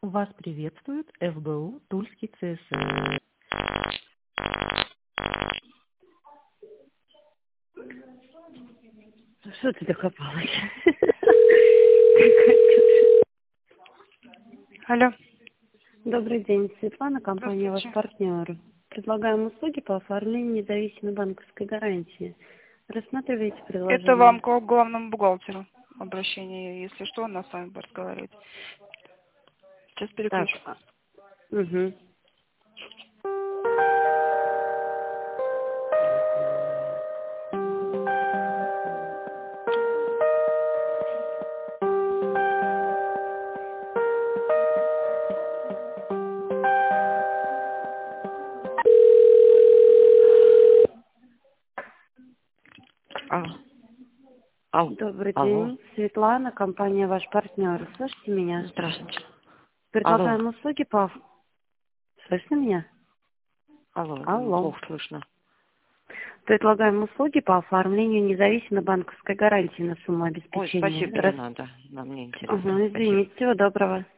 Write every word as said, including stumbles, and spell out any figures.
Вас приветствует эф бэ у Тульский цэ эс эс. Что ты докопалась? Алло. Добрый день, Светлана, компания «Ваш Здравствуйте. партнер». Предлагаем услуги по оформлению независимой банковской гарантии. Рассматриваете предложение? Это вам к главному бухгалтеру обращение. Если что, она с вами будет разговаривать. Сейчас Так, переключу. а, угу. Алло. Алло. Добрый Алло. день, Светлана, компания «Ваш партнер». Слышите меня? Здравствуйте. Предлагаем Алло. услуги по... Слышно меня? Алло. Алло. Плохо слышно. Предлагаем услуги по оформлению независимой банковской гарантии на сумму Ой, обеспечения. спасибо, не Рас- надо. Нам не интересно. Ага, Спасибо. извините, всего доброго.